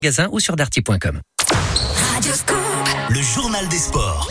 magasin ou sur darty.com. Le journal des sports.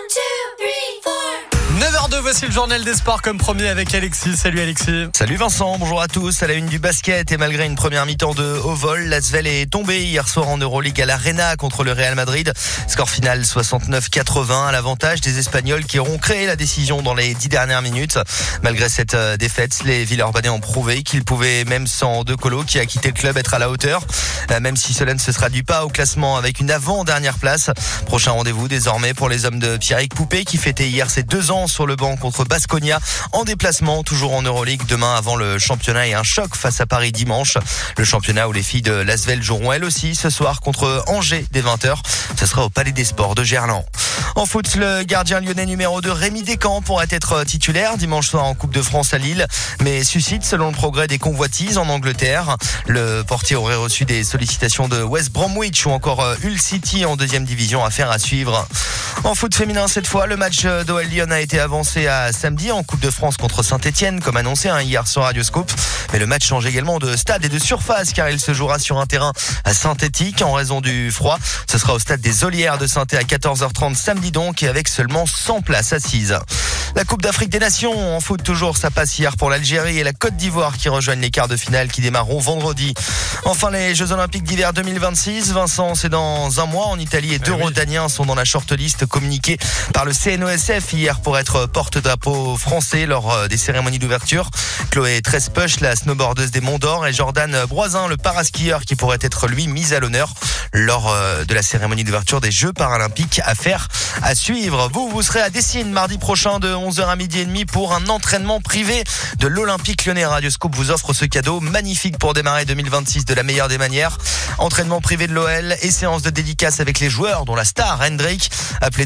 9h02, voici le journal des sports comme premier avec Alexis. Salut Alexis. Salut Vincent, bonjour à tous. À la une du basket et malgré une première mi-temps de haut vol, l'Asvel est tombé hier soir en Euroleague à l'Arena contre le Real Madrid. Score final 69-80 à l'avantage des Espagnols qui auront créé la décision dans les 10 dernières minutes. Malgré cette défaite, les Villeurbanais ont prouvé qu'ils pouvaient, même sans De Colo qui a quitté le club, être à la hauteur. Même si cela ne se traduit pas au classement avec une avant-dernière place. Prochain rendez-vous désormais pour les hommes de Pierrick Poupé qui fêtait hier ses 2 ans sur le banc contre Baskonia en déplacement, toujours en Euroleague demain avant le championnat et un choc face à Paris dimanche. Le championnat où les filles de l'Asvel joueront elles aussi ce soir contre Angers dès 20h. Ce sera au Palais des Sports de Gerland. En foot, le gardien lyonnais numéro 2 Rémi Descamps pourrait être titulaire dimanche soir en Coupe de France à Lille, mais suscite selon le progrès des convoitises en Angleterre. Le portier aurait reçu des sollicitations de West Bromwich ou encore Hull City en 2e division, affaire à suivre. En foot féminin cette fois, le match d'OL Lyon a été avancé à samedi en Coupe de France contre Saint-Etienne, comme annoncé hier sur Radio Scoop. Mais le match change également de stade et de surface car il se jouera sur un terrain synthétique en raison du froid. Ce sera au stade des Olières de Saint-Étienne à 14h30 samedi donc et avec seulement 100 places assises. La Coupe d'Afrique des Nations en foot toujours, ça passe hier pour l'Algérie et la Côte d'Ivoire qui rejoignent les quarts de finale qui démarreront vendredi. Enfin les Jeux Olympiques d'hiver 2026, Vincent, c'est dans un mois en Italie et 2 Rodaniens sont dans la shortlist communiquée par le CNOSF hier pour être porte-drapeau français lors des cérémonies d'ouverture. Chloé Trespech, la snowboardeuse des Monts d'Or, et Jordan Broisin, le paraskieur qui pourrait être lui mis à l'honneur lors de la cérémonie d'ouverture des Jeux paralympiques. Affaire à suivre. Vous serez à Dessines mardi prochain de 11h à midi et demi pour un entraînement privé de l'Olympique Lyonnais. Radio Scoop vous offre ce cadeau magnifique pour démarrer 2026 de la meilleure des manières. Entraînement privé de l'OL et séance de dédicace avec les joueurs dont la star Hendrik. Appelez